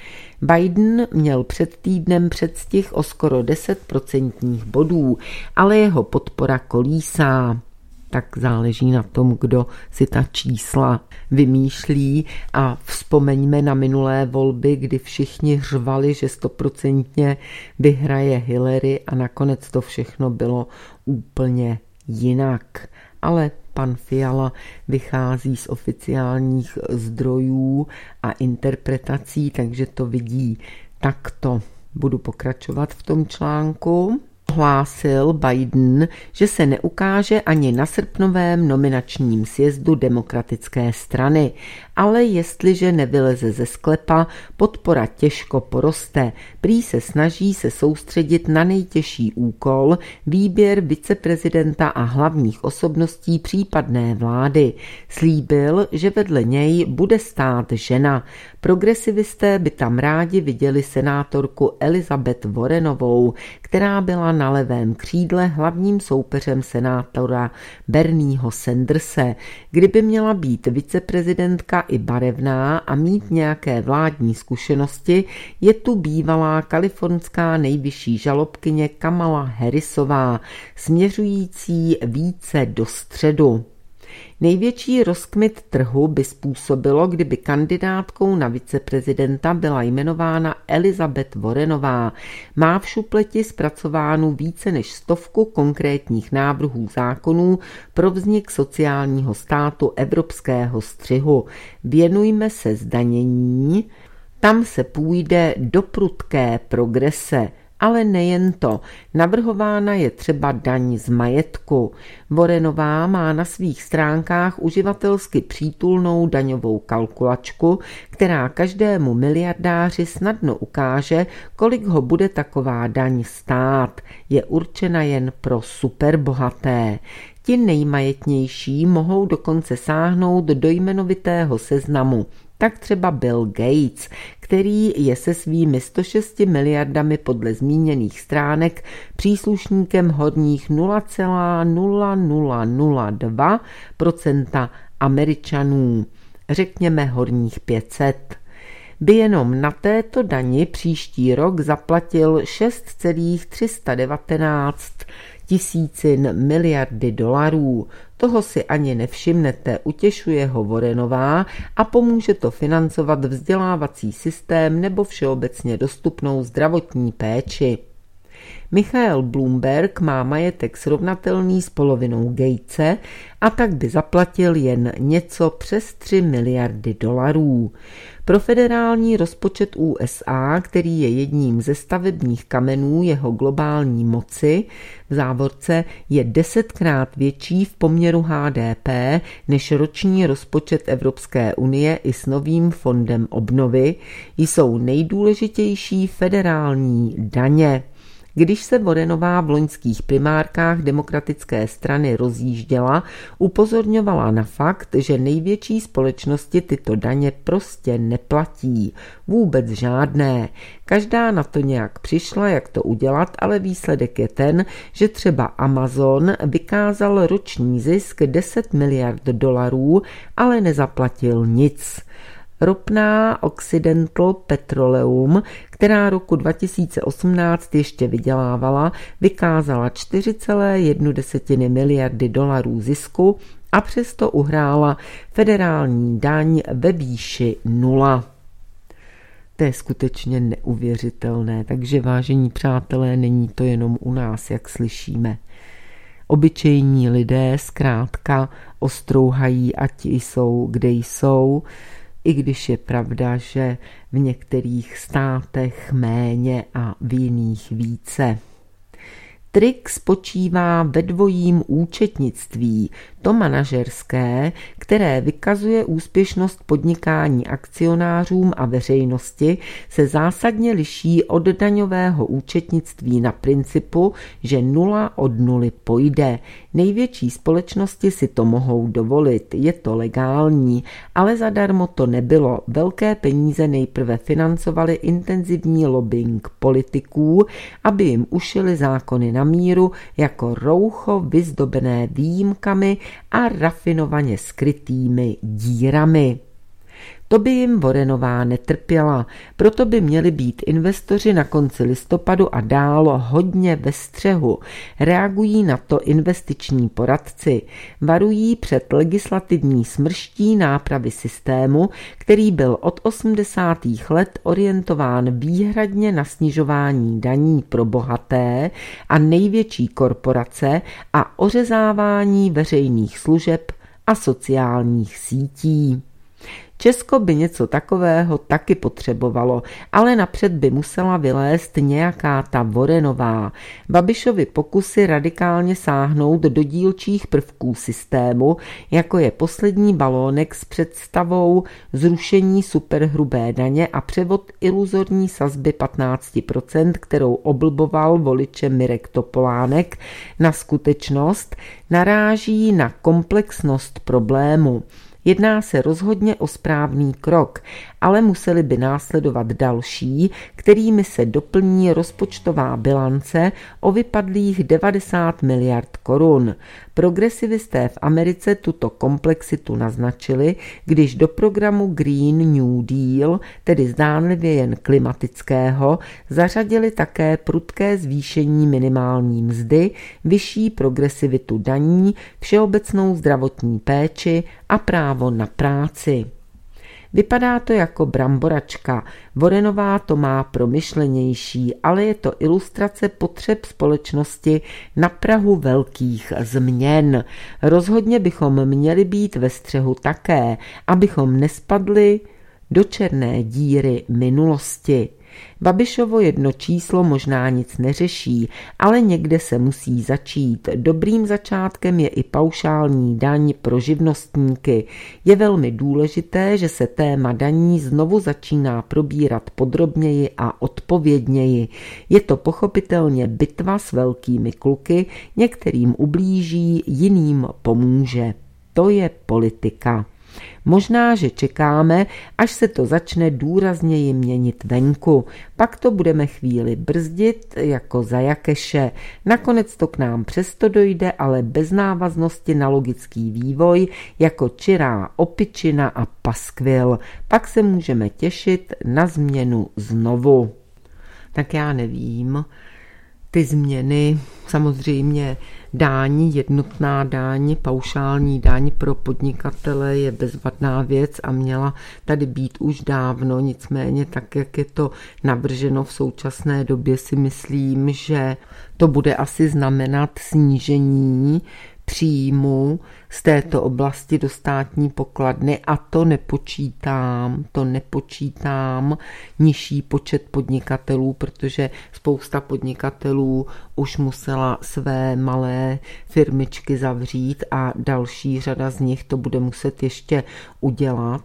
Biden měl před týdnem předstih o skoro deset procentních bodů, ale jeho podpora kolísá. Tak záleží na tom, kdo si ta čísla vymýšlí, a vzpomeňme na minulé volby, kdy všichni řvali, že stoprocentně vyhraje Hillary, a nakonec to všechno bylo úplně jinak. Ale pan Fiala vychází z oficiálních zdrojů a interpretací, takže to vidí takto. Budu pokračovat v tom článku. Hlásil Biden, že se neukáže ani na srpnovém nominačním sjezdu demokratické strany, ale jestliže nevyleze ze sklepa, podpora těžko poroste. Prý se snaží se soustředit na nejtěžší úkol, výběr viceprezidenta a hlavních osobností případné vlády. Slíbil, že vedle něj bude stát žena. Progresivisté by tam rádi viděli senátorku Elizabeth Warrenovou, která byla na levém křídle hlavním soupeřem senátora Bernieho Sanderse. Kdyby měla být viceprezidentka i barevná a mít nějaké vládní zkušenosti, je tu bývalá kalifornská nejvyšší žalobkyně Kamala Harrisová, směřující více do středu. Největší rozkmit trhu by způsobilo, kdyby kandidátkou na viceprezidenta byla jmenována Elizabeth Warrenová. Má v šupleti zpracovánu více než stovku konkrétních návrhů zákonů pro vznik sociálního státu evropského střihu. Věnujme se zdanění, tam se půjde do prudké progrese. Ale nejen to, navrhována je třeba daň z majetku. Warrenová má na svých stránkách uživatelsky přítulnou daňovou kalkulačku, která každému miliardáři snadno ukáže, kolik ho bude taková daň stát. Je určena jen pro superbohaté. Ti nejmajetnější mohou dokonce sáhnout do jmenovitého seznamu. Tak třeba Bill Gates, který je se svými sto šesti miliardami podle zmíněných stránek příslušníkem horních nula celá nula nula nula dva procenta Američanů, řekněme horních pět set. By jenom na této dani příští rok zaplatil šest celá tři sta devatenáct tisícin miliardy dolarů. Toho si ani nevšimnete, utěšuje ho Warrenová, a pomůže to financovat vzdělávací systém nebo všeobecně dostupnou zdravotní péči. Michael Bloomberg má majetek srovnatelný s polovinou Gatese a tak by zaplatil jen něco přes tři miliardy dolarů. Pro federální rozpočet U S A, který je jedním ze stavebních kamenů jeho globální moci, v závorce je desetkrát větší v poměru H D P než roční rozpočet Evropské unie i s novým fondem obnovy, jsou nejdůležitější federální daně. Když se Warrenová v loňských primárkách demokratické strany rozjížděla, upozorňovala na fakt, že největší společnosti tyto daně prostě neplatí. Vůbec žádné. Každá na to nějak přišla, jak to udělat, ale výsledek je ten, že třeba Amazon vykázal roční zisk deset miliard dolarů, ale nezaplatil nic. Ropná Occidental Petroleum, která roku dva tisíce osmnáct ještě vydělávala, vykázala čtyři celé jedna miliardy dolarů zisku a přesto uhrála federální daň ve výši nula. To je skutečně neuvěřitelné, takže vážení přátelé, není to jenom u nás, jak slyšíme. Obyčejní lidé zkrátka ostrouhají, ať jsou, kde jsou, i když je pravda, že v některých státech méně a v jiných více. Trik spočívá ve dvojím účetnictví, to manažerské, které vykazuje úspěšnost podnikání akcionářům a veřejnosti, se zásadně liší od daňového účetnictví na principu, že nula od nuly pojde. Největší společnosti si to mohou dovolit, je to legální, ale zadarmo to nebylo. Velké peníze nejprve financovaly intenzivní lobbying politiků, aby jim ušili zákony na míru jako roucho vyzdobené výjimkami a rafinovaně skrytými dírami. To by jim Warrenová netrpěla, proto by měli být investoři na konci listopadu a dál hodně ve střehu. Reagují na to investiční poradci. Varují před legislativní smrští nápravy systému, který byl od osmdesátých let orientován výhradně na snižování daní pro bohaté a největší korporace a ořezávání veřejných služeb a sociálních sítí. Česko by něco takového taky potřebovalo, ale napřed by musela vylézt nějaká ta Warrenová. Babišovy pokusy radikálně sáhnout do dílčích prvků systému, jako je poslední balónek s představou zrušení superhrubé daně a převod iluzorní sazby patnáct procent, kterou oblboval voliče Mirek Topolánek, na skutečnost, naráží na komplexnost problému. Jedná se rozhodně o správný krok, ale museli by následovat další, kterými se doplní rozpočtová bilance o vypadlých devadesát miliard korun. Progresivisté v Americe tuto komplexitu naznačili, když do programu Green New Deal, tedy zdánlivě jen klimatického, zařadili také prudké zvýšení minimální mzdy, vyšší progresivitu daní, všeobecnou zdravotní péči a právo na práci. Vypadá to jako bramboračka, Warrenová to má promyšlenější, ale je to ilustrace potřeb společnosti na prahu velkých změn. Rozhodně bychom měli být ve střehu také, abychom nespadli do černé díry minulosti. Babišovo jedno číslo možná nic neřeší, ale někde se musí začít. Dobrým začátkem je i paušální daň pro živnostníky. Je velmi důležité, že se téma daní znovu začíná probírat podrobněji a odpovědněji. Je to pochopitelně bitva s velkými kluky, některým ublíží, jiným pomůže. To je politika. Možná, že čekáme, až se to začne důrazněji měnit venku. Pak to budeme chvíli brzdit jako za Jakeše. Nakonec to k nám přesto dojde, ale bez návaznosti na logický vývoj, jako čirá opičina a paskvil. Pak se můžeme těšit na změnu znovu. Tak já nevím. ty změny, samozřejmě daň, jednotná daň, paušální daň pro podnikatele je bezvadná věc a měla tady být už dávno, nicméně tak, jak je to navrženo v současné době, si myslím, že to bude asi znamenat snížení příjmu z této oblasti do státní pokladny a to nepočítám, to nepočítám nižší počet podnikatelů, protože spousta podnikatelů už musela své malé firmičky zavřít a další řada z nich to bude muset ještě udělat.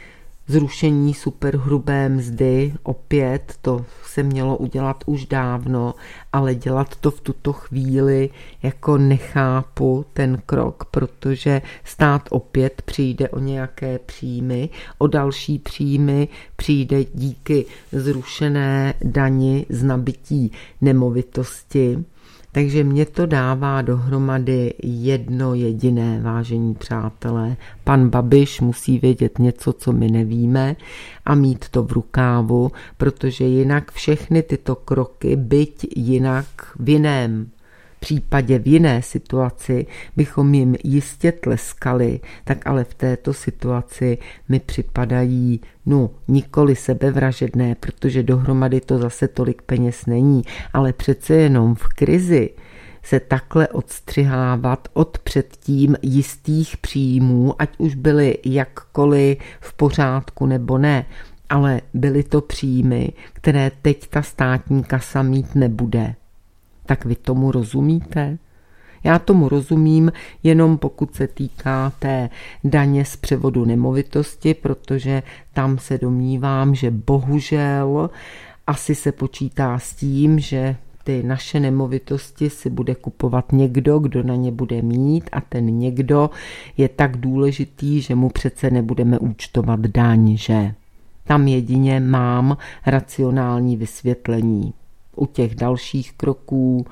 Zrušení superhrubé mzdy, opět to se mělo udělat už dávno, ale dělat to v tuto chvíli jako nechápu ten krok, protože stát opět přijde o nějaké příjmy, o další příjmy přijde díky zrušené dani z nabytí nemovitosti. Takže mě to dává dohromady jedno jediné, vážení přátelé. Pan Babiš musí vědět něco, co my nevíme a mít to v rukávu, protože jinak všechny tyto kroky, byť jinak v jiném případě, v jiné situaci bychom jim jistě tleskali, tak ale v této situaci mi připadají, no, nikoli sebevražedné, protože dohromady to zase tolik peněz není, ale přece jenom v krizi se takhle odstřihávat od předtím jistých příjmů, ať už byly jakkoliv v pořádku nebo ne, ale byly to příjmy, které teď ta státní kasa mít nebude. Tak vy tomu rozumíte? Já tomu rozumím jenom pokud se týká té daně z převodu nemovitosti, protože tam se domnívám, že bohužel asi se počítá s tím, že ty naše nemovitosti si bude kupovat někdo, kdo na ně bude mít a ten někdo je tak důležitý, že mu přece nebudeme účtovat daň, že? Tam jedině mám racionální vysvětlení. U těch dalších kroků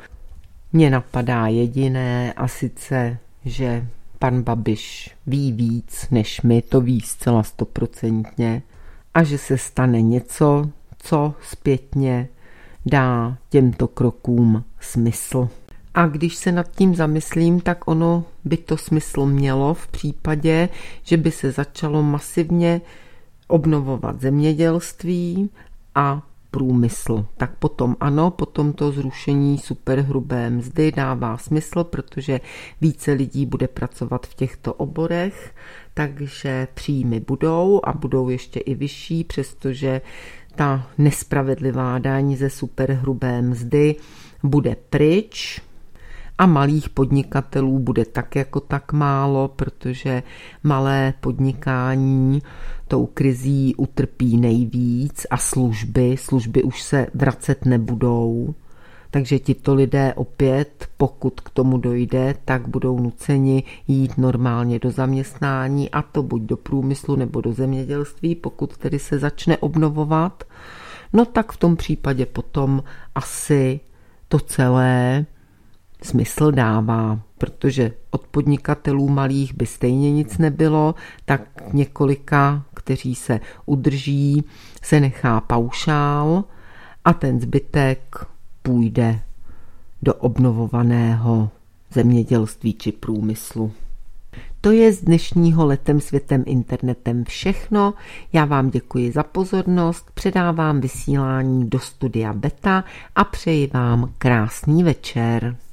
mě napadá jediné a sice, že pan Babiš ví víc než my, to ví zcela stoprocentně a že se stane něco, co zpětně dá těmto krokům smysl. A když se nad tím zamyslím, tak ono by to smysl mělo v případě, že by se začalo masivně obnovovat zemědělství a průmysl. Tak potom ano, potom to zrušení superhrubé mzdy dává smysl, protože více lidí bude pracovat v těchto oborech, takže příjmy budou a budou ještě i vyšší, přestože ta nespravedlivá daň ze superhrubé mzdy bude pryč a malých podnikatelů bude tak jako tak málo, protože malé podnikání tou krizí utrpí nejvíc a služby, služby už se vracet nebudou. Takže tito lidé opět, pokud k tomu dojde, tak budou nuceni jít normálně do zaměstnání a to buď do průmyslu nebo do zemědělství, pokud tedy se začne obnovovat. No tak v tom případě potom asi to celé smysl dává, protože od podnikatelů malých by stejně nic nebylo, tak několika, kteří se udrží, se nechá paušál a ten zbytek půjde do obnovovaného zemědělství či průmyslu. To je z dnešního Letem světem internetem všechno. Já vám děkuji za pozornost, předávám vysílání do studia Beta a přeji vám krásný večer.